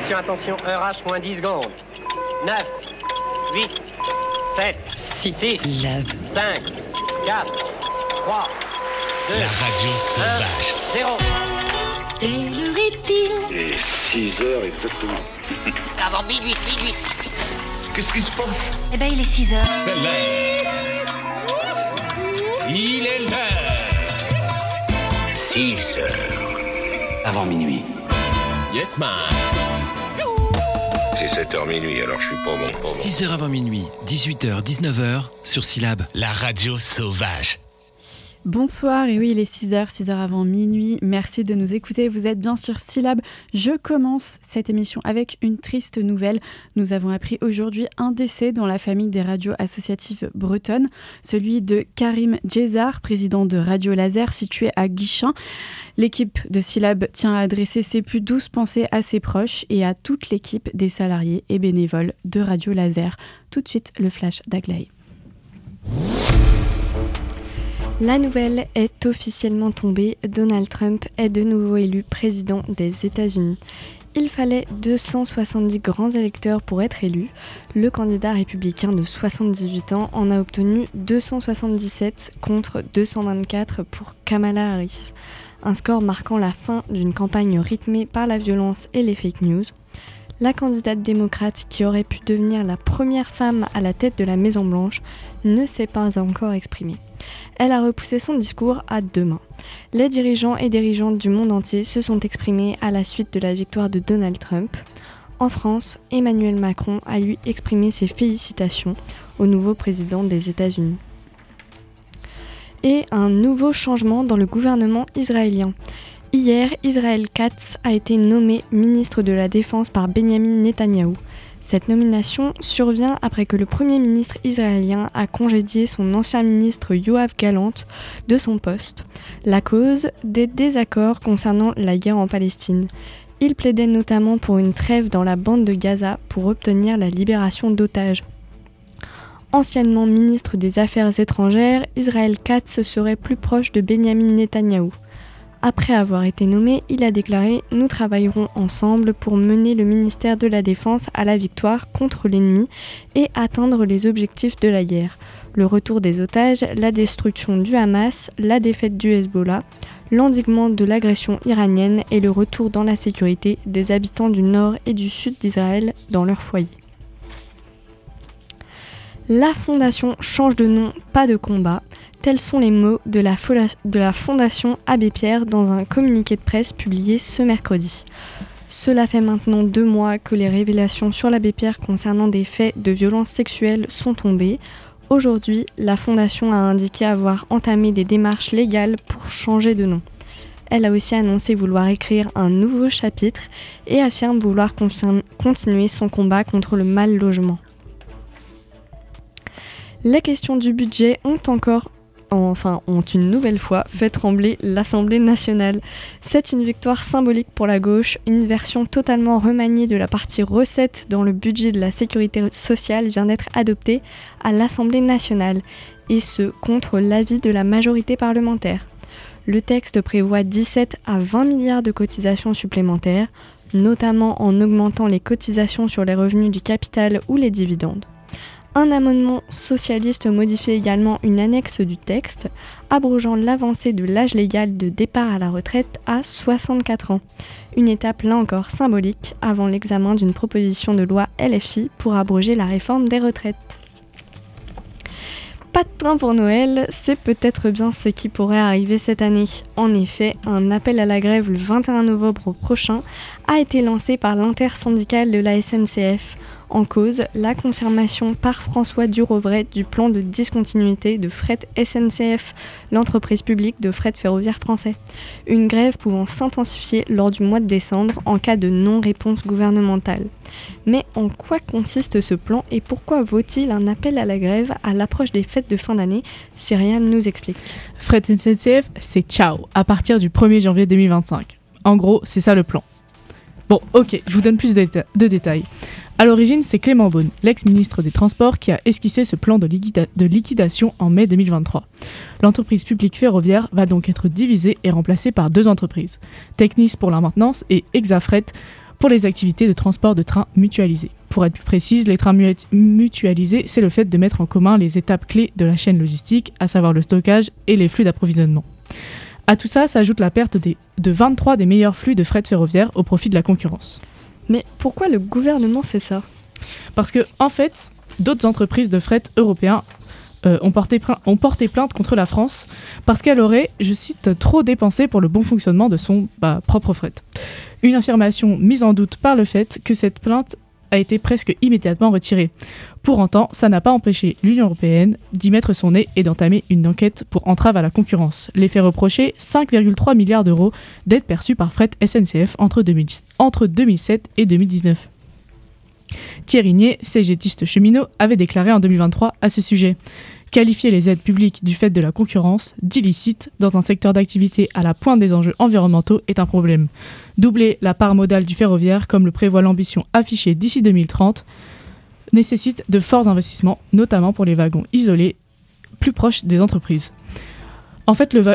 attention, heure H moins 10 secondes. 9, 8, 7, 6, 5, 4, 3, 2, la radio sauvage. 0. Quelle heure est-il ? Et 6 heures exactement. Avant minuit. Qu'est-ce qui se passe ? Eh ben, il est 6 heures. C'est l'heure. Il est l'heure. 6 heures. Avant minuit. Yes, man. C'est 7h minuit, alors je suis pas bon. 6h avant minuit, 18h, 19h, sur Syllab, la radio sauvage. Bonsoir, et oui, il est 6h avant minuit. Merci de nous écouter. Vous êtes bien sur Syllab. Je commence cette émission avec une triste nouvelle. Nous avons appris aujourd'hui un décès dans la famille des radios associatives bretonnes, celui de Karim Djezar, président de Radio Laser, situé à Guichen. L'équipe de Syllab tient à adresser ses plus douces pensées à ses proches et à toute l'équipe des salariés et bénévoles de Radio Laser. Tout de suite, le flash d'Aglaé. La nouvelle est officiellement tombée, Donald Trump est de nouveau élu président des États-Unis. Il fallait 270 grands électeurs pour être élu. Le candidat républicain de 78 ans en a obtenu 277 contre 224 pour Kamala Harris. Un score marquant la fin d'une campagne rythmée par la violence et les fake news. La candidate démocrate qui aurait pu devenir la première femme à la tête de la Maison-Blanche ne s'est pas encore exprimée. Elle a repoussé son discours à demain. Les dirigeants et dirigeantes du monde entier se sont exprimés à la suite de la victoire de Donald Trump. En France, Emmanuel Macron a lui exprimé ses félicitations au nouveau président des États-Unis. Et un nouveau changement dans le gouvernement israélien. Hier, Israël Katz a été nommé ministre de la Défense par Benjamin Netanyahou. Cette nomination survient après que le Premier ministre israélien a congédié son ancien ministre Yoav Gallant de son poste. La cause, des désaccords concernant la guerre en Palestine. Il plaidait notamment pour une trêve dans la bande de Gaza pour obtenir la libération d'otages. Anciennement ministre des Affaires étrangères, Israël Katz serait plus proche de Benjamin Netanyahou. Après avoir été nommé, il a déclaré « Nous travaillerons ensemble pour mener le ministère de la Défense à la victoire contre l'ennemi et atteindre les objectifs de la guerre. Le retour des otages, la destruction du Hamas, la défaite du Hezbollah, l'endiguement de l'agression iranienne et le retour dans la sécurité des habitants du nord et du sud d'Israël dans leur foyer. » La fondation change de nom, pas de combat. Tels sont les mots de la Fondation Abbé Pierre dans un communiqué de presse publié ce mercredi. Cela fait maintenant 2 mois que les révélations sur l'Abbé Pierre concernant des faits de violence sexuelle sont tombées. Aujourd'hui, la Fondation a indiqué avoir entamé des démarches légales pour changer de nom. Elle a aussi annoncé vouloir écrire un nouveau chapitre et affirme vouloir continuer son combat contre le mal logement. Les questions du budget ont une nouvelle fois fait trembler l'Assemblée nationale. C'est une victoire symbolique pour la gauche, une version totalement remaniée de la partie recettes dans le budget de la sécurité sociale vient d'être adoptée à l'Assemblée nationale, et ce, contre l'avis de la majorité parlementaire. Le texte prévoit 17 à 20 milliards de cotisations supplémentaires, notamment en augmentant les cotisations sur les revenus du capital ou les dividendes. Un amendement socialiste modifie également une annexe du texte, abrogeant l'avancée de l'âge légal de départ à la retraite à 64 ans. Une étape là encore symbolique avant l'examen d'une proposition de loi LFI pour abroger la réforme des retraites. Pas de train pour Noël, c'est peut-être bien ce qui pourrait arriver cette année. En effet, un appel à la grève le 21 novembre prochain a été lancé par l'intersyndicale de la SNCF. En cause, la confirmation par François Durovray du plan de discontinuité de Fret SNCF, l'entreprise publique de fret ferroviaire français. Une grève pouvant s'intensifier lors du mois de décembre en cas de non-réponse gouvernementale. Mais en quoi consiste ce plan et pourquoi vaut-il un appel à la grève à l'approche des fêtes de fin d'année ? Cyriane nous explique. Fret SNCF, c'est ciao, à partir du 1er janvier 2025. En gros, c'est ça le plan. Bon, ok, je vous donne plus de détails. À l'origine, c'est Clément Beaune, l'ex-ministre des Transports, qui a esquissé ce plan de liquidation en mai 2023. L'entreprise publique ferroviaire va donc être divisée et remplacée par 2 entreprises, Technis pour la maintenance et Exafret pour les activités de transport de train mutualisés. Pour être plus précise, les trains mutualisés, c'est le fait de mettre en commun les étapes clés de la chaîne logistique, à savoir le stockage et les flux d'approvisionnement. À tout ça s'ajoute la perte de 23 des meilleurs flux de fret ferroviaire au profit de la concurrence. Mais pourquoi le gouvernement fait ça ? Parce que, en fait, d'autres entreprises de fret européens ont porté plainte contre la France parce qu'elle aurait, je cite, trop dépensé pour le bon fonctionnement de son propre fret. Une affirmation mise en doute par le fait que cette plainte a été presque immédiatement retirée. Pour autant, ça n'a pas empêché l'Union européenne d'y mettre son nez et d'entamer une enquête pour entrave à la concurrence. Les fait reprocher 5,3 milliards d'euros d'aides perçues par Fret SNCF entre 2007 et 2019. Thierry Nier, CGTiste cheminot, avait déclaré en 2023 à ce sujet. Qualifier les aides publiques du fait de la concurrence d'illicite dans un secteur d'activité à la pointe des enjeux environnementaux est un problème. Doubler la part modale du ferroviaire, comme le prévoit l'ambition affichée d'ici 2030, nécessite de forts investissements, notamment pour les wagons isolés plus proches des entreprises. En fait, le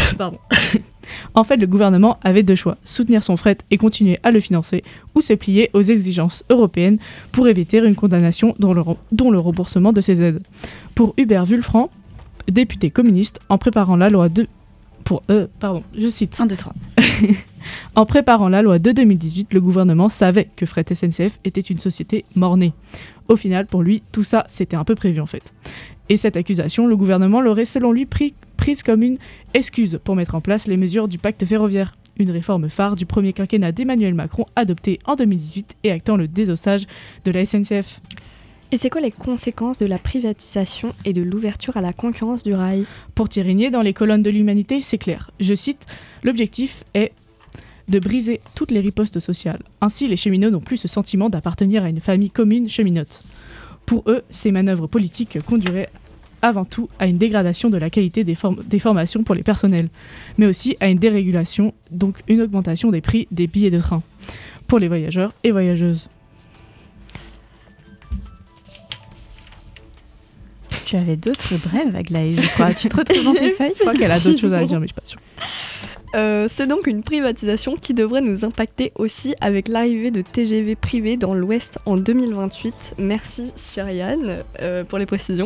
gouvernement avait deux choix, soutenir son fret et continuer à le financer, ou se plier aux exigences européennes pour éviter une condamnation dont le remboursement de ces aides. Pour Hubert Wulfranc, député communiste, en préparant la loi de... je cite. 1, 2, 3. En préparant la loi de 2018, le gouvernement savait que Fret SNCF était une société mort-née. Au final, pour lui, tout ça, c'était un peu prévu en fait. Et cette accusation, le gouvernement l'aurait selon lui prise comme une excuse pour mettre en place les mesures du pacte ferroviaire, une réforme phare du premier quinquennat d'Emmanuel Macron adoptée en 2018 et actant le désossage de la SNCF. Et c'est quoi les conséquences de la privatisation et de l'ouverture à la concurrence du rail ? Pour Thierry Nier, dans les colonnes de l'Humanité, c'est clair. Je cite, « L'objectif est de briser toutes les ripostes sociales. Ainsi, les cheminots n'ont plus ce sentiment d'appartenir à une famille commune cheminote. Pour eux, ces manœuvres politiques conduiraient avant tout à une dégradation de la qualité des formations pour les personnels, mais aussi à une dérégulation, donc une augmentation des prix des billets de train pour les voyageurs et voyageuses. » Tu avais d'autres brèves, Aglaé, je crois. Tu te retrouves dans tes feuilles ? Je crois qu'elle a d'autres choses à dire, mais je suis pas sûre. C'est donc une privatisation qui devrait nous impacter aussi avec l'arrivée de TGV privés dans l'Ouest en 2028. Merci Cyriane pour les précisions.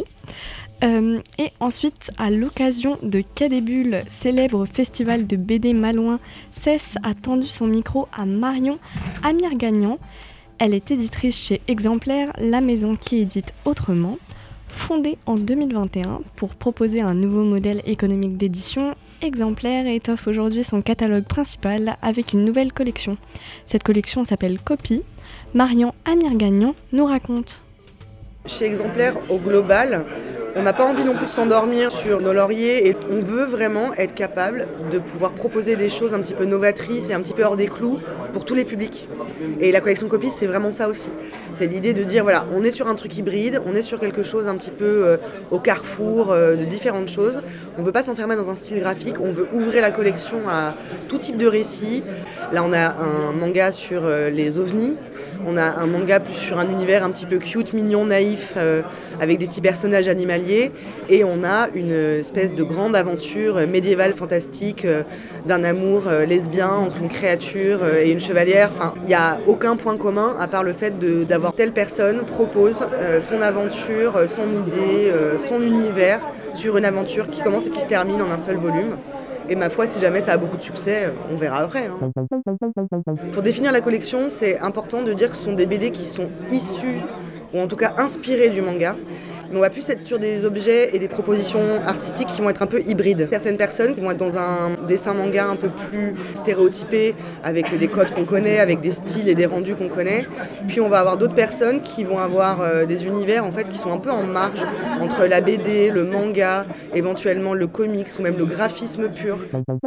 Et ensuite, à l'occasion de Quai des Bulles, célèbre festival de BD malouin, Cess a tendu son micro à Marion Amirgagnan. Elle est éditrice chez Exemplaire, la maison qui édite autrement. Fondée en 2021 pour proposer un nouveau modèle économique d'édition, Exemplaire étoffe aujourd'hui son catalogue principal avec une nouvelle collection. Cette collection s'appelle Copie. Marion Amirgagnan nous raconte. Chez Exemplaire, au global, on n'a pas envie non plus de s'endormir sur nos lauriers et on veut vraiment être capable de pouvoir proposer des choses un petit peu novatrices et un petit peu hors des clous pour tous les publics. Et la collection Copie, c'est vraiment ça aussi. C'est l'idée de dire, voilà, on est sur un truc hybride, on est sur quelque chose un petit peu au carrefour de différentes choses. On ne veut pas s'enfermer dans un style graphique, on veut ouvrir la collection à tout type de récits. Là, on a un manga sur les ovnis. On a un manga plus sur un univers un petit peu cute, mignon, naïf, avec des petits personnages animaliers. Et on a une espèce de grande aventure médiévale fantastique d'un amour lesbien entre une créature et une chevalière. Enfin, il n'y a aucun point commun à part le fait d'avoir telle personne propose son aventure, son idée, son univers sur une aventure qui commence et qui se termine en un seul volume. Et ma foi, si jamais ça a beaucoup de succès, on verra après. Hein. Pour définir la collection, c'est important de dire que ce sont des BD qui sont issus, ou en tout cas inspirés du manga. Mais on va plus être sur des objets et des propositions artistiques qui vont être un peu hybrides. Certaines personnes vont être dans un dessin manga un peu plus stéréotypé, avec des codes qu'on connaît, avec des styles et des rendus qu'on connaît. Puis on va avoir d'autres personnes qui vont avoir des univers en fait qui sont un peu en marge entre la BD, le manga, éventuellement le comics ou même le graphisme pur.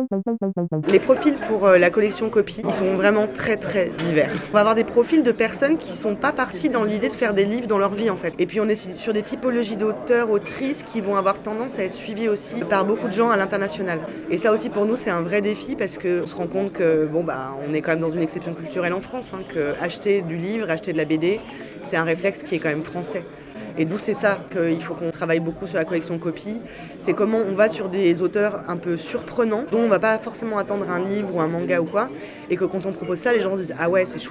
Les profils pour la collection Copie, ils sont vraiment très très divers. On va avoir des profils de personnes qui sont pas parties dans l'idée de faire des livres dans leur vie en fait. Et puis on est sur des typologies d'auteurs, autrices qui vont avoir tendance à être suivies aussi par beaucoup de gens à l'international. Et ça aussi pour nous c'est un vrai défi parce qu'on se rend compte que on est quand même dans une exception culturelle en France, que acheter du livre, acheter de la BD, c'est un réflexe qui est quand même français. Et d'où c'est ça qu'il faut qu'on travaille beaucoup sur la collection Copy. C'est comment on va sur des auteurs un peu surprenants, dont on va pas forcément attendre un livre ou un manga ou quoi, et que quand on propose ça, les gens se disent « Ah ouais, c'est chouette ».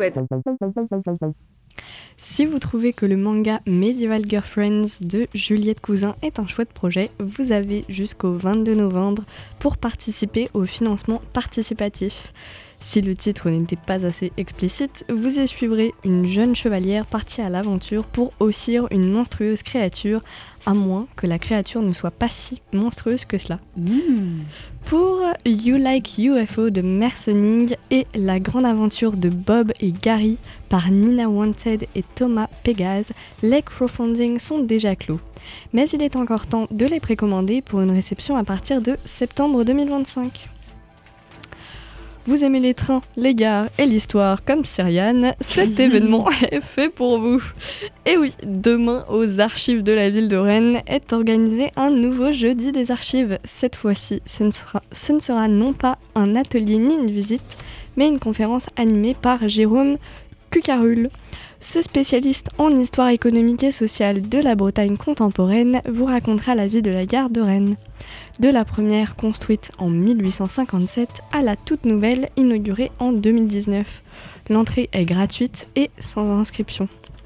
Si vous trouvez que le manga Medieval Girlfriends de Juliette Cousin est un chouette projet, vous avez jusqu'au 22 novembre pour participer au financement participatif. Si le titre n'était pas assez explicite, vous y suivrez une jeune chevalière partie à l'aventure pour haussir une monstrueuse créature, à moins que la créature ne soit pas si monstrueuse que cela. Pour You Like UFO de Mercening et La grande aventure de Bob et Gary par Nina Wanted et Thomas Pégase, les crowdfunding sont déjà clos. Mais il est encore temps de les précommander pour une réception à partir de septembre 2025. Vous aimez les trains, les gares et l'histoire comme Cyriane, cet événement est fait pour vous. Et oui, demain, aux archives de la ville de Rennes, est organisé un nouveau jeudi des archives. Cette fois-ci, ce ne sera non pas un atelier ni une visite, mais une conférence animée par Jérôme Cucarul. Ce spécialiste en histoire économique et sociale de la Bretagne contemporaine vous racontera la vie de la gare de Rennes. De la première construite en 1857 à la toute nouvelle inaugurée en 2019. L'entrée est gratuite et sans inscription.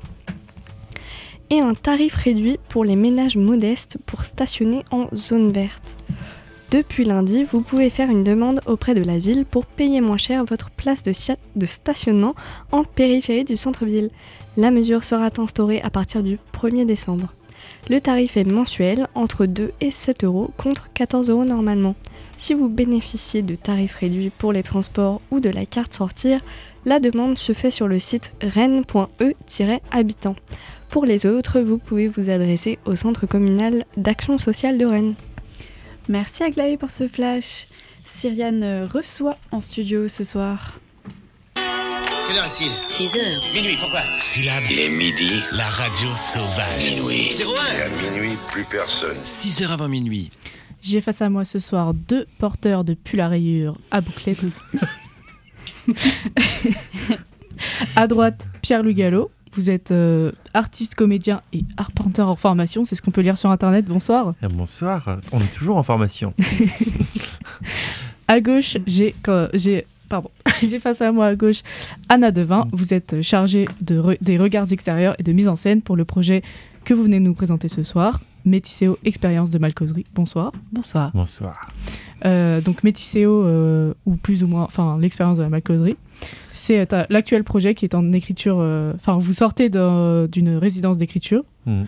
Et un tarif réduit pour les ménages modestes pour stationner en zone verte. Depuis lundi, vous pouvez faire une demande auprès de la ville pour payer moins cher votre place de stationnement en périphérie du centre-ville. La mesure sera instaurée à partir du 1er décembre. Le tarif est mensuel, entre 2 et 7 euros contre 14 euros normalement. Si vous bénéficiez de tarifs réduits pour les transports ou de la carte sortir, la demande se fait sur le site rennes.e-habitant. Pour les autres, vous pouvez vous adresser au centre communal d'action sociale de Rennes. Merci Aglaé pour ce flash. Cyriane reçoit en studio ce soir. Quelle heure est-il ? 6h. Minuit, pourquoi ? Syllabe, Il est midi. la radio sauvage. Minuit. 01. Et à minuit, plus personne. 6h avant minuit. J'ai face à moi ce soir 2 porteurs de pull à rayures à bouclettes. À droite, Pierre-Louis Gallo. Vous êtes artiste, comédien et arpenteur en formation. C'est ce qu'on peut lire sur Internet. Bonsoir. Bonsoir. On est toujours en formation. À gauche, j'ai face à moi à gauche Anna Devin. Vous êtes chargée des regards extérieurs et de mise en scène pour le projet que vous venez de nous présenter ce soir, Métisséo, expérience de malcauserie. Bonsoir. Bonsoir. Bonsoir. Donc Métisséo, ou plus ou moins, enfin l'expérience de la malcauserie, c'est l'actuel projet qui est en écriture. Enfin, vous sortez d'une résidence d'écriture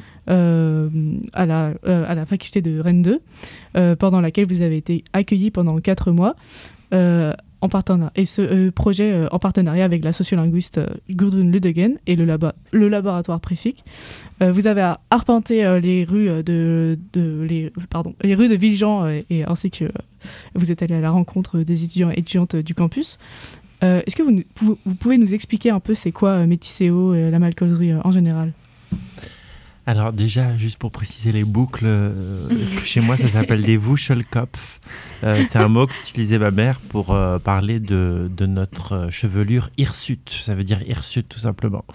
à la faculté de Rennes 2, pendant laquelle vous avez été accueillis pendant 4 mois. En partenariat, et ce projet en partenariat avec la sociolinguiste Gudrun Ludegen et le laboratoire Préfic. Vous avez arpenté les rues de Villejean et ainsi que vous êtes allé à la rencontre des étudiants et étudiantes du campus. Est-ce que vous pouvez nous expliquer un peu c'est quoi Métisséo et la malcauserie en général ? Alors déjà, juste pour préciser les boucles, chez moi ça s'appelle des Wuschelkopf. C'est un mot qu'utilisait ma mère pour parler de notre chevelure hirsute. Ça veut dire hirsute tout simplement.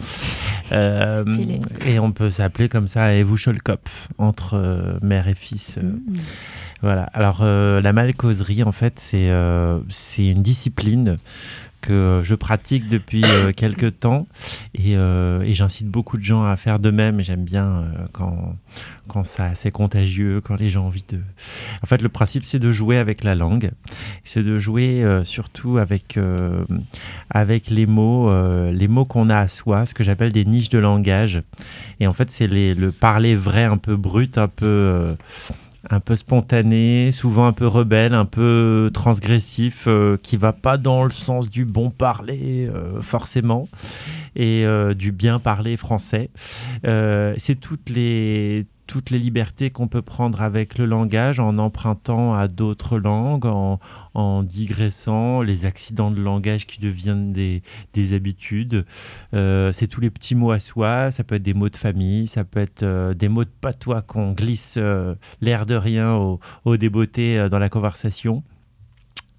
Et on peut s'appeler comme ça et Wuschelkopf entre mère et fils. Voilà. Alors la malcauserie en fait c'est une discipline que je pratique depuis quelques temps et j'incite beaucoup de gens à faire de même. J'aime bien quand c'est contagieux, quand les gens ont envie de... En fait, le principe, c'est de jouer avec la langue. C'est de jouer surtout avec les mots qu'on a à soi, ce que j'appelle des niches de langage. Et en fait, c'est le parler vrai, un peu brut, un peu spontané, souvent un peu rebelle, un peu transgressif, qui va pas dans le sens du bon parler forcément, et du bien parler français. C'est toutes les libertés qu'on peut prendre avec le langage en empruntant à d'autres langues, en digressant, les accidents de langage qui deviennent des habitudes. C'est tous les petits mots à soi, ça peut être des mots de famille, ça peut être des mots de patois qu'on glisse l'air de rien au débeauté dans la conversation.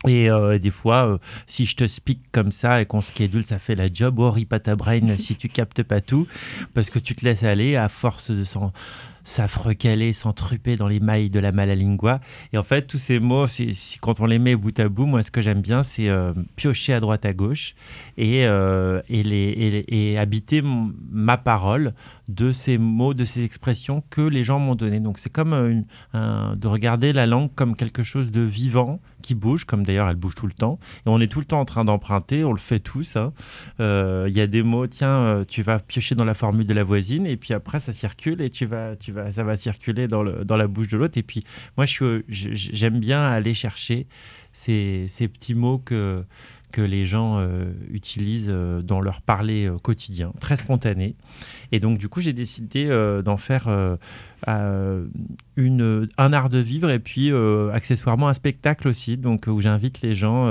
Et des fois, si je te speak comme ça et qu'on schedule, ça fait la job. Oh, ripata brain, si tu captes pas tout, parce que tu te laisses aller à force de s'affrecaler, s'entruper dans les mailles de la malalingua. Et en fait, tous ces mots, quand on les met bout à bout, moi, ce que j'aime bien, c'est piocher à droite, à gauche et habiter ma parole de ces mots, de ces expressions que les gens m'ont données. Donc, c'est comme de regarder la langue comme quelque chose de vivant, qui bouge, comme d'ailleurs elle bouge tout le temps. Et on est tout le temps en train d'emprunter, on le fait tous. Y a des mots, tiens, tu vas piocher dans la formule de la voisine, et puis après, ça circule, et ça va circuler dans la bouche de l'autre. Et puis, moi, j'aime bien aller chercher ces petits mots que les gens utilisent dans leur parler quotidien, très spontané. Et donc, du coup, j'ai décidé d'en faire un art de vivre et puis accessoirement un spectacle aussi, donc, où j'invite les gens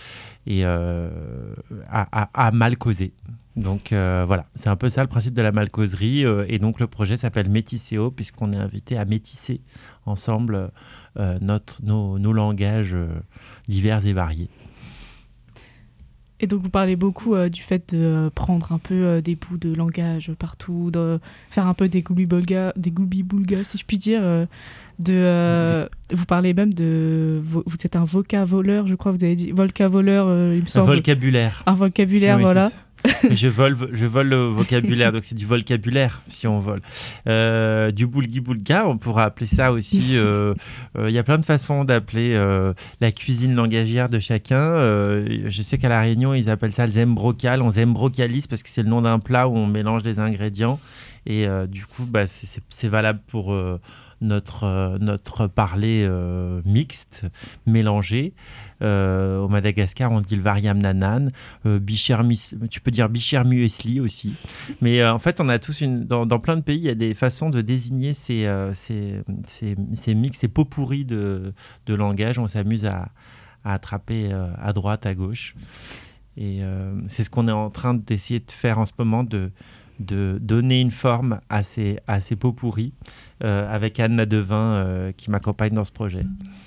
à mal causer. Donc voilà, c'est un peu ça le principe de la malcauserie. Et donc, le projet s'appelle Métisséo, puisqu'on est invité à métisser ensemble nos langages divers et variés. Et donc vous parlez beaucoup du fait de prendre un peu des bouts de langage partout, de faire un peu des gloubi-boulga, si je puis dire. Vous parlez même vous êtes un vocavoleur, je crois que vous avez dit. Volcavoleur, il me semble. Un vocabulaire. Un vocabulaire, oui, voilà. Je vole le vocabulaire, donc c'est du vocabulaire si on vole. Du boulgui-boulga, on pourra appeler ça aussi. Il y a plein de façons d'appeler la cuisine langagière de chacun. Je sais qu'à La Réunion, ils appellent ça le zembrocal. On zembrocalise parce que c'est le nom d'un plat où on mélange des ingrédients. Et du coup, c'est valable pour notre parler mixte, mélangé. Au Madagascar, on dit le variam nanan, tu peux dire bichir muesli aussi. Mais en fait, on a tous dans plein de pays, il y a des façons de désigner ces mix, ces pots pourris de langage. On s'amuse à attraper à droite, à gauche. Et c'est ce qu'on est en train d'essayer de faire en ce moment, de donner une forme à ces pots pourris, avec Anne Nadevin qui m'accompagne dans ce projet.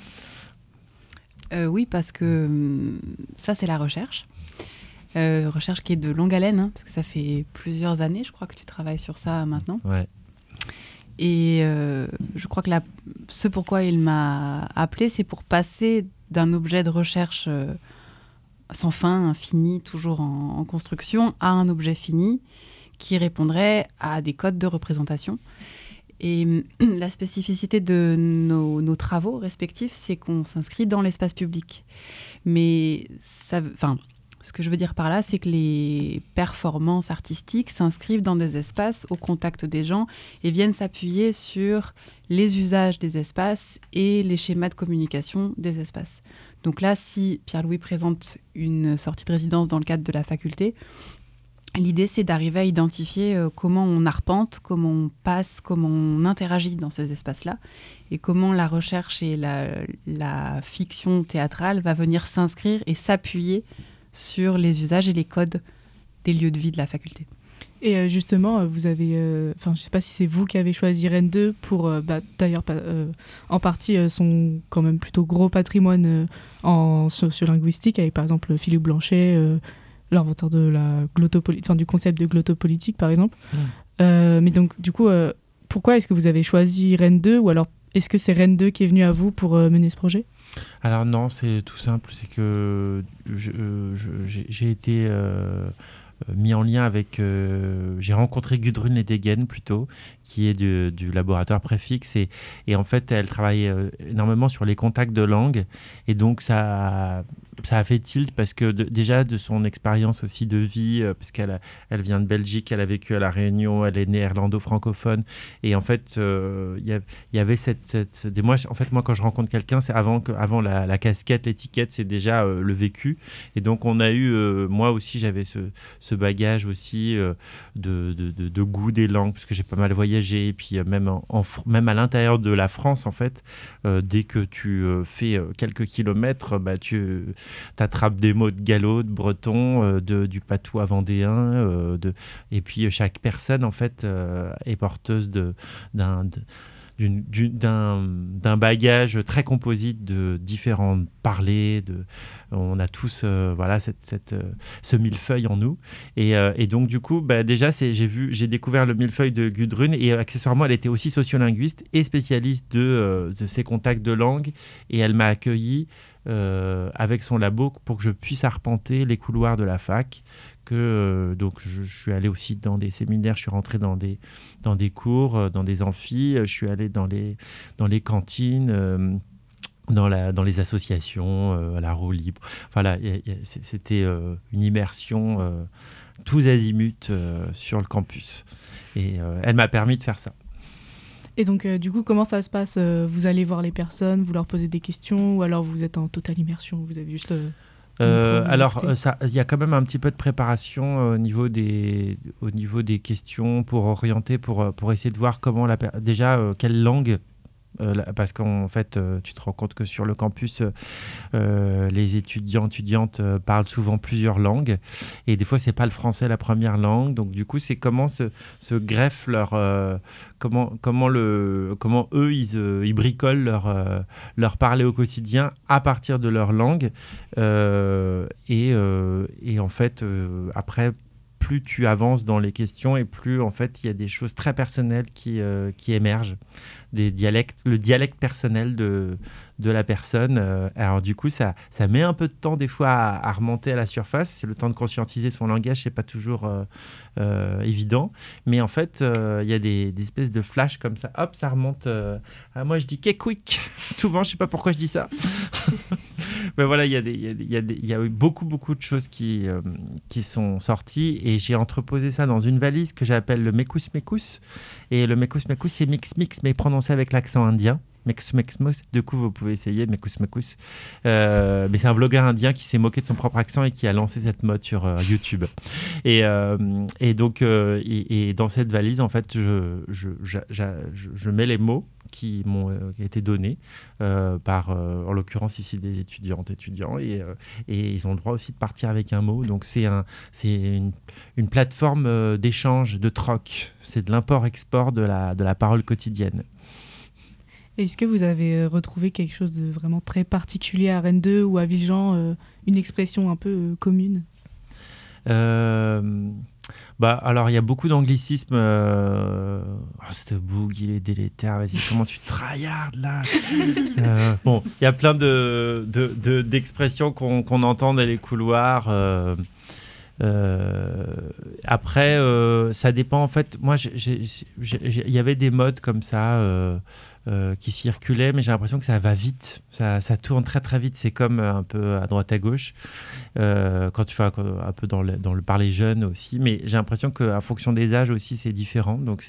Oui, parce que ça, c'est la recherche. Recherche qui est de longue haleine, parce que ça fait plusieurs années, je crois que tu travailles sur ça maintenant. Ouais. Et je crois que ce pourquoi il m'a appelé, c'est pour passer d'un objet de recherche sans fin, infini, toujours en construction, à un objet fini qui répondrait à des codes de représentation. Et la spécificité de nos travaux respectifs, c'est qu'on s'inscrit dans l'espace public. Mais ce que je veux dire par là, c'est que les performances artistiques s'inscrivent dans des espaces au contact des gens et viennent s'appuyer sur les usages des espaces et les schémas de communication des espaces. Donc là, si Pierre-Louis présente une sortie de résidence dans le cadre de la faculté, l'idée, c'est d'arriver à identifier comment on arpente, comment on passe, comment on interagit dans ces espaces-là et comment la recherche et la fiction théâtrale va venir s'inscrire et s'appuyer sur les usages et les codes des lieux de vie de la faculté. Et justement, vous avez... je ne sais pas si c'est vous qui avez choisi Rennes 2 pour, d'ailleurs, en partie, son quand même plutôt gros patrimoine en sociolinguistique, avec par exemple Philippe Blanchet, l'inventeur de du concept de glottopolitique, par exemple. Mais donc, du coup, pourquoi est-ce que vous avez choisi Rennes 2, ou alors est-ce que c'est Rennes 2 qui est venu à vous pour mener ce projet ? Alors non, c'est tout simple, c'est que j'ai été mis en lien avec... j'ai rencontré Gudrun Ledegen plutôt, qui est du laboratoire Préfixe, et en fait, elle travaille énormément sur les contacts de langue, et donc ça a fait tilt parce que déjà de son expérience aussi de vie, parce qu'elle vient de Belgique, elle a vécu à La Réunion, elle est néerlando-francophone, et en fait il y avait moi quand je rencontre quelqu'un, c'est avant la casquette, l'étiquette, c'est déjà le vécu, et donc on a eu moi aussi j'avais ce bagage aussi de goût des langues, parce que j'ai pas mal voyagé, et puis même à l'intérieur de la France en fait, dès que tu fais quelques kilomètres, tu t'attrapes des mots de gallo, de breton, du patois vendéen, et puis chaque personne en fait est porteuse d'un bagage très composite de différents parlers. On a tous ce millefeuille en nous. Et donc, du coup, déjà, j'ai découvert le millefeuille de Gudrun. Et accessoirement, elle était aussi sociolinguiste et spécialiste de ces contacts de langue. Et elle m'a accueilli avec son labo pour que je puisse arpenter les couloirs de la fac. Donc je suis allé aussi dans des séminaires, je suis rentré dans des cours, dans des amphis, je suis allé dans les cantines, dans les associations, à la roue libre. Voilà, c'était une immersion tous azimuts sur le campus. Et elle m'a permis de faire ça. Et donc, du coup, comment ça se passe ? Vous allez voir les personnes, vous leur posez des questions, ou alors vous êtes en totale immersion, vous avez juste... alors, il y a quand même un petit peu de préparation au niveau des questions pour orienter, pour essayer de voir comment quelle langue. Parce qu'en fait, tu te rends compte que sur le campus, les étudiantes parlent souvent plusieurs langues. Et des fois, c'est pas le français la première langue. Donc, du coup, c'est comment se greffent comment eux, ils bricolent leur parler au quotidien à partir de leur langue. Et en fait, après, plus tu avances dans les questions et plus, en fait, il y a des choses très personnelles qui émergent. Le dialecte personnel de la personne. Alors du coup, ça met un peu de temps des fois à remonter à la surface. C'est le temps de conscientiser son langage, c'est pas toujours évident. Mais en fait, il y a des espèces de flashs comme ça. Hop, ça remonte. Moi, je dis quick. Souvent, je sais pas pourquoi je dis ça. Mais voilà, il y a eu beaucoup de choses qui sont sorties et j'ai entreposé ça dans une valise que j'appelle le Mekus Mekus. Et le Mekus Mekus, c'est mix mais prononcé avec l'accent indien. Mekus Mekus, du coup vous pouvez essayer Mekus Mekus. Mais c'est un blogueur indien qui s'est moqué de son propre accent et qui a lancé cette mode sur YouTube. Et donc dans cette valise, en fait, je mets les mots qui m'ont été donnés par, en l'occurrence ici, des étudiants, et ils ont le droit aussi de partir avec un mot. Donc c'est une plateforme d'échange, de troc. C'est de l'import-export de la parole quotidienne. Est-ce que vous avez retrouvé quelque chose de vraiment très particulier à Rennes 2 ou à Villejean, une expression un peu commune ? Alors il y a beaucoup d'anglicismes. Ce boug, il est délétère. Vas-y, comment tu tryhardes là ? Bon, il y a plein d'expressions qu'on entend dans les couloirs. Après, ça dépend. En fait, moi, il y avait des modes comme ça qui circulaient, mais j'ai l'impression que ça va vite. Ça tourne très très vite. C'est comme un peu à droite à gauche. Quand tu fais un peu dans le parler jeune aussi, mais j'ai l'impression qu'en fonction des âges aussi, c'est différent. Donc,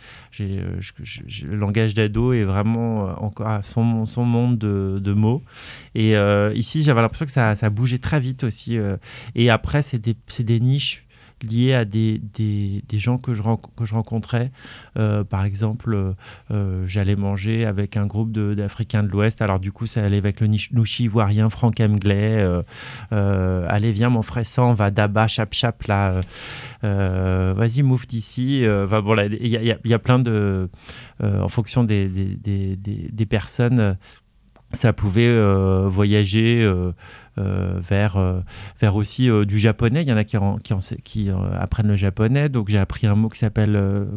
le langage d'ado est vraiment encore à son monde de mots. Et ici, j'avais l'impression que ça bougeait très vite aussi. Et après, c'est des niches liées à des gens que je rencontrais. Par exemple, j'allais manger avec un groupe d'Africains de l'Ouest. Alors du coup, ça allait avec le Nouchi ivoirien, Franck Emgley. Allez, viens mon frère, on va d'aba, chap là. Vas-y, move d'ici. Bon, là, il y a plein de... en fonction des personnes... Ça pouvait voyager vers aussi du japonais. Il y en a qui apprennent le japonais. Donc j'ai appris un mot qui s'appelle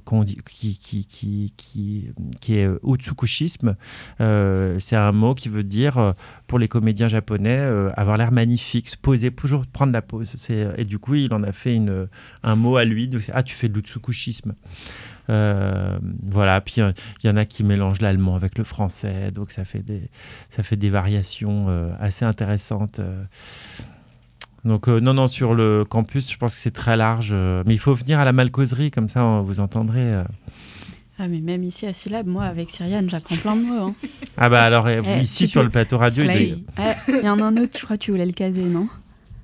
qui est utsukushisme. C'est un mot qui veut dire pour les comédiens japonais avoir l'air magnifique, se poser, toujours prendre la pose. Et du coup il en a fait un mot à lui. Donc tu fais de l'utsukushisme. Voilà, puis il y en a qui mélangent l'allemand avec le français, donc ça fait des variations assez intéressantes. Donc non, sur le campus, je pense que c'est très large, mais il faut venir à la malcauserie, comme ça vous entendrez. Ah mais même ici à Syllab, moi avec Cyriane, j'apprends plein de mots. Hein. Ah bah alors ici sur le plateau radio, il y en a un autre, je crois que tu voulais le caser, non ? Lequel ?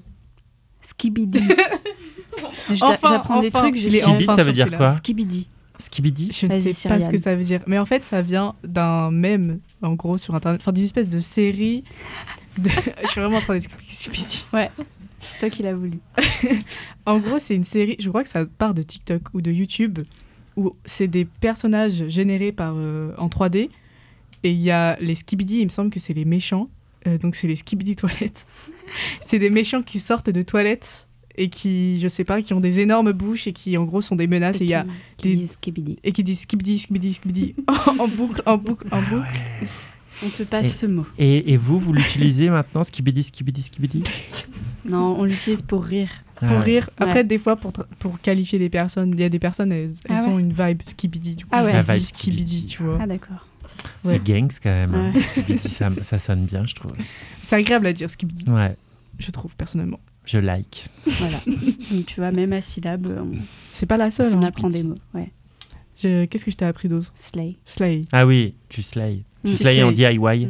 Skibidi. J'apprends des trucs. Skibidi, ça veut dire quoi ? Skibidi. Je ne sais pas ce que ça veut dire. Mais en fait, ça vient d'un mème, en gros, sur Internet. Enfin, d'une espèce de série. Je suis vraiment en train d'expliquer Skibidi. Ouais, c'est toi qui l'as voulu. En gros, c'est une série, je crois que ça part de TikTok ou de YouTube, où c'est des personnages générés en 3D. Et il y a les skibidi, il me semble que c'est les méchants. Donc c'est les skibidi toilettes. C'est des méchants qui sortent de toilettes et qui, je sais pas, qui ont des énormes bouches et qui en gros sont des menaces. Et il y a qui disent skibidi. Et qui disent skibidi, skibidi, skibidi en boucle, en boucle, en boucle. Ouais. On te passe ce mot. Et vous l'utilisez maintenant, skibidi, skibidi, skibidi? Non, on l'utilise pour rire. Pour rire. Après, des fois, pour qualifier des personnes, il y a des personnes, elles ont une vibe skibidi. Du coup, la vibe skibidi, tu vois. Ah, d'accord. C'est gangs quand même. Hein. Skibidi, ça sonne bien, je trouve. C'est agréable à dire skibidi. Ouais. Je trouve, personnellement. Je like. Voilà. Donc, tu vois, même à syllabe, c'est pas la seule. On apprend des mots. Ouais. Qu'est-ce que je t'ai appris d'autre? Slay. Ah oui, tu slay. Tu slay en DIY.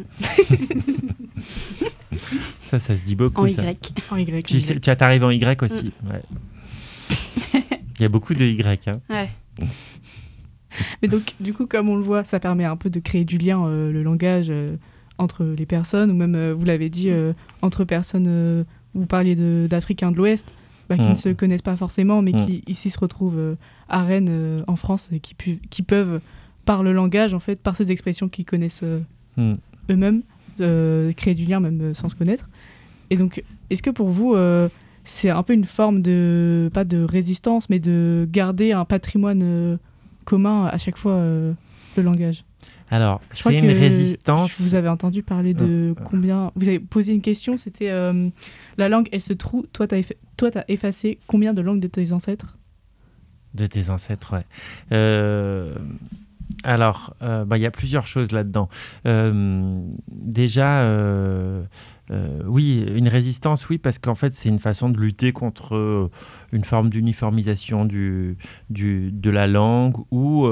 Ça se dit beaucoup. En ça. Y. En Y. Tu t'arrives en Y aussi. Ouais. Il y a beaucoup de Y. Hein. Ouais. Mais donc, du coup, comme on le voit, ça permet un peu de créer du lien, le langage, entre les personnes, ou même, vous l'avez dit, entre personnes, vous parliez d'Africains de l'Ouest, qui ne se connaissent pas forcément, mais qui ici se retrouvent à Rennes, en France, et qui peuvent, par le langage, en fait, par ces expressions qu'ils connaissent eux-mêmes, créer du lien même sans se connaître. Et donc, est-ce que pour vous, c'est un peu une forme de, pas de résistance, mais de garder un patrimoine commun à chaque fois, le langage? Alors, c'est une résistance. Vous avez entendu parler de combien... Vous avez posé une question, c'était la langue, elle se trouve... Toi, t'as effacé combien de langues de tes ancêtres? De tes ancêtres, ouais. Alors, y a plusieurs choses là-dedans. Déjà, oui, une résistance, oui, parce qu'en fait, c'est une façon de lutter contre une forme d'uniformisation de la langue ou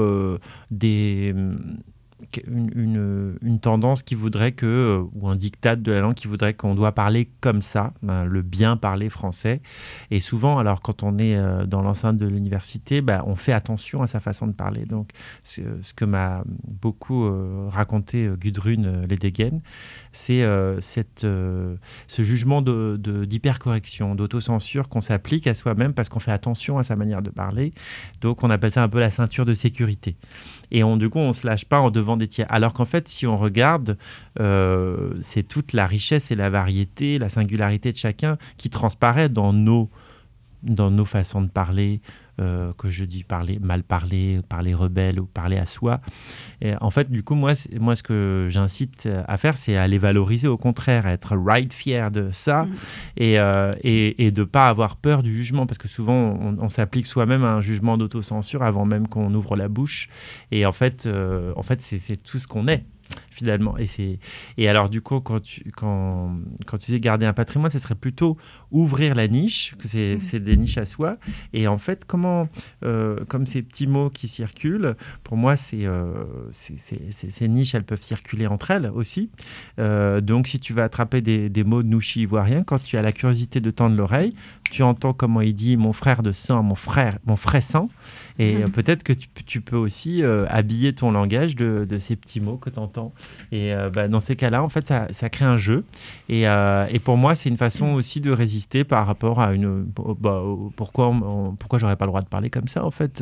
une tendance qui voudrait ou un diktat de la langue qui voudrait qu'on doit parler comme ça, le bien parler français. Et souvent, alors quand on est dans l'enceinte de l'université, on fait attention à sa façon de parler. Donc, ce que m'a beaucoup raconté Gudrun Ledegen, c'est ce jugement d'hypercorrection, d'autocensure qu'on s'applique à soi-même parce qu'on fait attention à sa manière de parler. Donc, on appelle ça un peu la ceinture de sécurité. Et du coup, on ne se lâche pas en devant des tiers. Alors qu'en fait, si on regarde, c'est toute la richesse et la variété, la singularité de chacun qui transparaît dans nos façons de parler, que je dis mal parler rebelle ou parler à soi. Et en fait, du coup, moi, ce que j'incite à faire, c'est à les valoriser, au contraire, à être fier de ça et de ne pas avoir peur du jugement, parce que souvent, on s'applique soi-même à un jugement d'autocensure avant même qu'on ouvre la bouche. Et en fait, c'est tout ce qu'on est. Finalement. Et alors, du coup, quand tu disais garder un patrimoine, ce serait plutôt ouvrir la niche, que c'est des niches à soi. Et en fait, comme ces petits mots qui circulent, pour moi, ces niches, elles peuvent circuler entre elles aussi. Donc, si tu vas attraper des mots de Nouchi ivoirien, quand tu as la curiosité de tendre l'oreille, tu entends comment il dit « mon frère de sang, mon frère sang ». Et peut-être que tu peux aussi habiller ton langage de ces petits mots que tu entends. Et dans ces cas-là, en fait, ça crée un jeu. Et pour moi, c'est une façon aussi de résister par rapport à pourquoi j'aurais pas le droit de parler comme ça, en fait.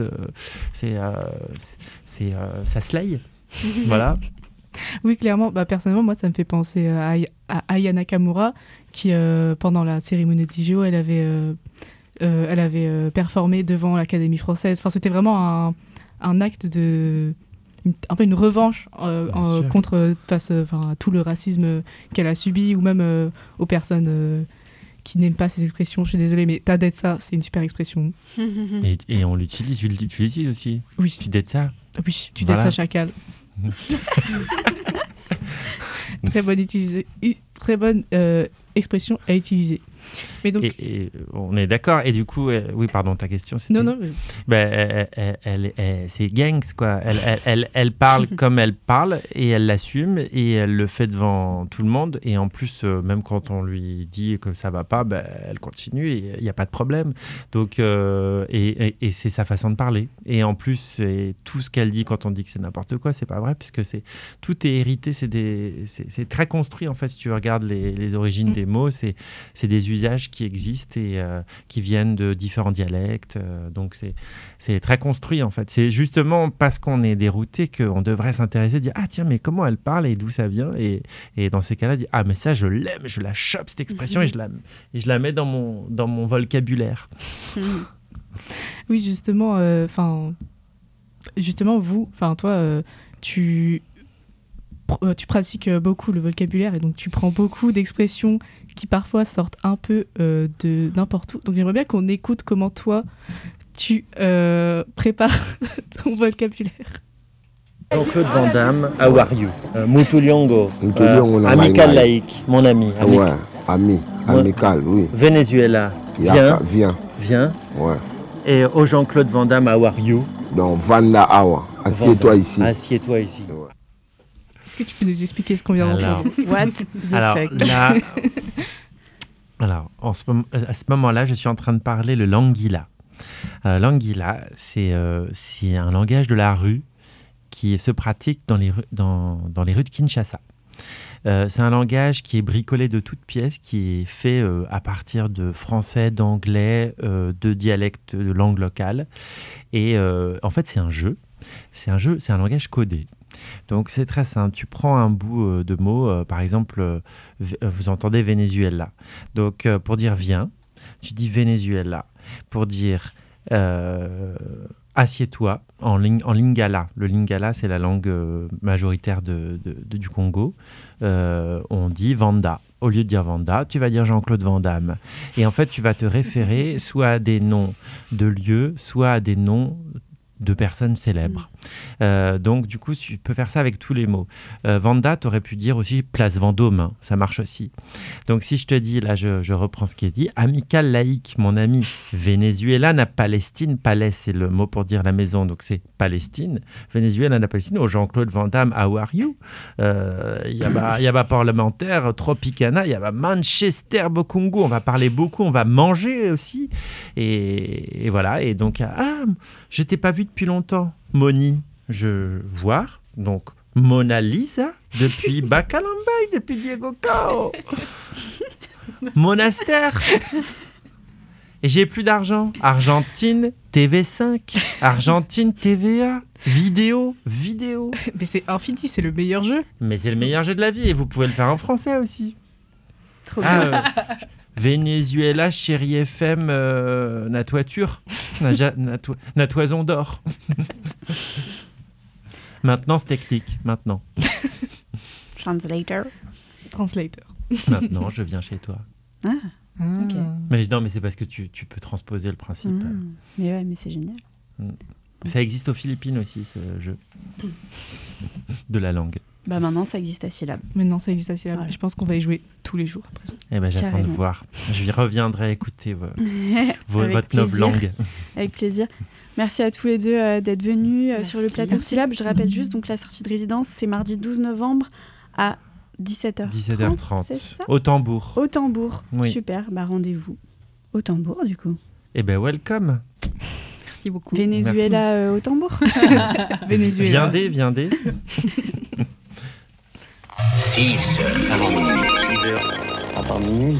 Ça slay. Voilà. Oui, clairement. Personnellement, moi, ça me fait penser à Aya Nakamura, qui, pendant la cérémonie des JO, elle avait performé devant l'Académie française. Enfin, c'était vraiment un acte un peu une revanche face à tout le racisme qu'elle a subi, ou même aux personnes qui n'aiment pas ces expressions. Je suis désolée, mais ta dette ça, c'est une super expression. Et on l'utilise, tu l'utilises aussi. Oui. Tu dettes ça. Oui, tu dettes ça, chacal. Très bonne expression à utiliser. Mais donc... et on est d'accord. Et du coup, oui, pardon, ta question, c'était... Non. C'est gangs, quoi. Elle parle comme elle parle et elle l'assume et elle le fait devant tout le monde. Et en plus, même quand on lui dit que ça va pas, elle continue et il n'y a pas de problème. Donc, et c'est sa façon de parler. Et en plus, c'est tout ce qu'elle dit quand on dit que c'est n'importe quoi, c'est pas vrai, puisque tout est hérité. C'est très construit, en fait, si tu regardes les origines des mots, c'est des usages qui existent et qui viennent de différents dialectes. Donc c'est très construit en fait. C'est justement parce qu'on est dérouté qu'on devrait s'intéresser, dire ah tiens mais comment elle parle et d'où ça vient et dans ces cas-là dire ah mais ça je l'aime, je la chope cette expression et je la mets dans mon vocabulaire. Oui justement, toi tu pratiques beaucoup le vocabulaire et donc tu prends beaucoup d'expressions qui parfois sortent un peu de n'importe où. Donc j'aimerais bien qu'on écoute comment toi tu prépares ton vocabulaire. Jean-Claude Van Damme, how are you? Mutuliongo, amical laïque, mon ami. Ouais, amical, oui. Venezuela, viens. Ouais. Et au Jean-Claude Van Damme, how are you? Donc Vanda Awa, assieds-toi ici. Assieds-toi ici. Ouais. Est-ce que tu peux nous expliquer ce qu'on vient d'entendre? What the fuck? À ce moment-là, je suis en train de parler le Langila. Langila, c'est un langage de la rue qui se pratique dans les rues de Kinshasa. C'est un langage qui est bricolé de toutes pièces, qui est fait à partir de français, d'anglais, de dialectes de langue locale. Et en fait, c'est un jeu. C'est un langage codé. Donc c'est très simple. Tu prends un bout de mots, par exemple, vous entendez Venezuela. Donc pour dire viens, tu dis Venezuela. Pour dire assieds-toi en lingala. Le lingala, c'est la langue majoritaire du Congo. On dit Vanda. Au lieu de dire Vanda, tu vas dire Jean-Claude Van Damme. Et en fait, tu vas te référer soit à des noms de lieux, soit à des noms de personnes célèbres. Donc, du coup, tu peux faire ça avec tous les mots. Vanda, tu aurais pu dire aussi Place Vendôme, hein, ça marche aussi. Donc, si je te dis, là, je reprends ce qui est dit, amical laïque, mon ami, Venezuela na Palestine, palais, c'est le mot pour dire la maison, donc c'est Palestine. Venezuela na Palestine, au Jean-Claude Van Damme, how are you? Yaba parlementaire, Tropicana, yaba Manchester, Bokungu, on va parler beaucoup, on va manger aussi. Et voilà, et donc, je t'ai pas vu depuis longtemps. Moni, je vois. Donc, Mona Lisa, depuis Bacalambay, depuis Diego Cao. Monastère. Et j'ai plus d'argent. Argentine, TV5. Argentine, TVA. Vidéo. Mais c'est infini, c'est le meilleur jeu. Mais c'est le meilleur jeu de la vie. Et vous pouvez le faire en français aussi. Trop bien. Venezuela, Chérie FM, na toiture, na toison d'or. Maintenant, c'est technique. Maintenant. Translator. Maintenant, je viens chez toi. Ok. Mais c'est parce que tu peux transposer le principe. Mais c'est génial. Ça existe aux Philippines aussi, ce jeu de la langue. Bah maintenant, ça existe à Syllab. Voilà. Je pense qu'on va y jouer tous les jours après. J'attends Carrément. de voir. Je reviendrai écouter votre noble langue. Avec plaisir. Merci à tous les deux d'être venus sur le plateau de Syllab. Je rappelle juste, donc la sortie de résidence, c'est mardi 12 novembre à 17h30. 17h30. C'est ça ? Au tambour. Au tambour. Oui. Super. Rendez-vous au tambour, du coup. Welcome. Merci beaucoup. Venezuela au tambour. Venezuela. Viendez. 6 avant minuit. 6 heures avant minuit.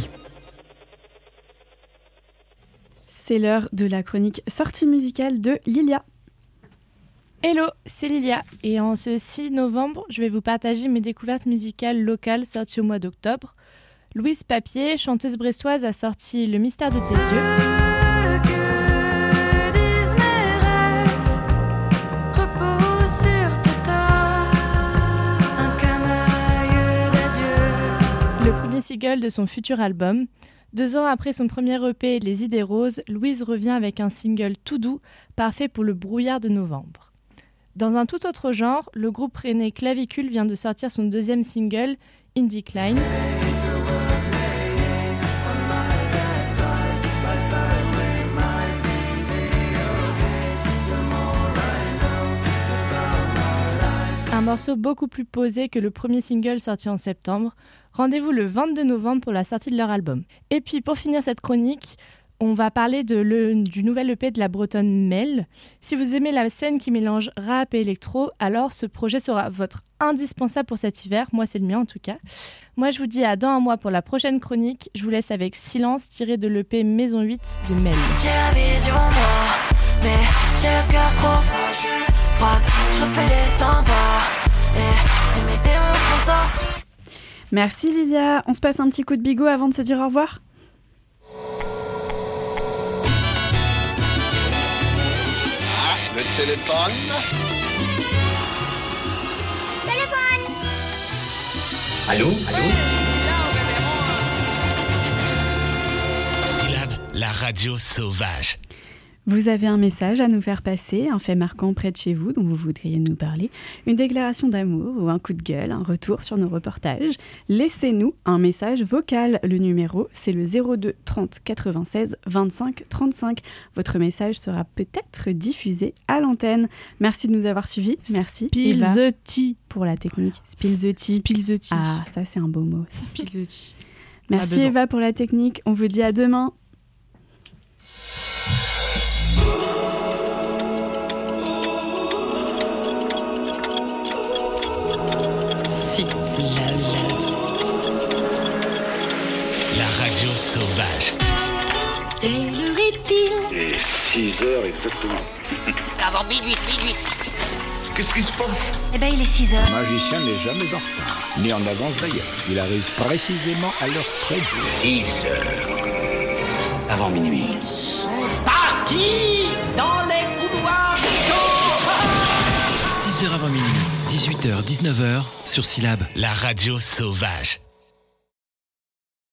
C'est l'heure de la chronique sortie musicale de Lilia. Hello, c'est Lilia et en ce 6 novembre, je vais vous partager mes découvertes musicales locales sorties au mois d'octobre. Louise Papier, chanteuse brestoise, a sorti Le mystère de tes yeux. Le premier single de son futur album. 2 ans après son premier EP Les Idées Roses, Louise revient avec un single tout doux, parfait pour le brouillard de novembre. Dans un tout autre genre, le groupe rennais Clavicule vient de sortir son 2e single, In Decline. Un morceau beaucoup plus posé que le premier single sorti en septembre. Rendez-vous le 22 novembre pour la sortie de leur album. Et puis pour finir cette chronique, On va parler du nouvel EP de la bretonne Mel. Si vous aimez la scène qui mélange rap et électro, alors ce projet sera votre indispensable pour cet hiver. Moi, c'est le mien en tout cas. Moi, je vous dis à dans un mois pour la prochaine chronique. Je vous laisse avec Silence, tiré de l'EP Maison 8 de Mel. J'ai la vision moi, mais j'ai le cœur trop froid. Je refais les 100 pas et mes démons sont sortis. Merci Lilia. On se passe un petit coup de bigot avant de se dire au revoir. Le téléphone. Allô? Syllabe, la radio sauvage. Vous avez un message à nous faire passer, un fait marquant près de chez vous dont vous voudriez nous parler, une déclaration d'amour ou un coup de gueule, un retour sur nos reportages. Laissez-nous un message vocal. Le numéro, c'est le 02 30 96 25 35. Votre message sera peut-être diffusé à l'antenne. Merci de nous avoir suivis. Merci. Spill Eva the tea. Pour la technique. Spill the tea. Spill the tea. Ah, ça c'est un beau mot. Spill the tea. Merci Eva pour la technique. On vous dit à demain. La radio sauvage. Quelle heure est-il? Et 6 heures exactement. Avant minuit. Qu'est-ce qui se passe? Eh ben, il est 6 heures. Le magicien n'est jamais en retard, ni en avance d'ailleurs. Il arrive précisément à l'heure prévue. 6 heures. Avant minuit. Ils sont partis dans les couloirs du 6h avant minuit, 18h, 19h, sur Syllabe, la radio sauvage.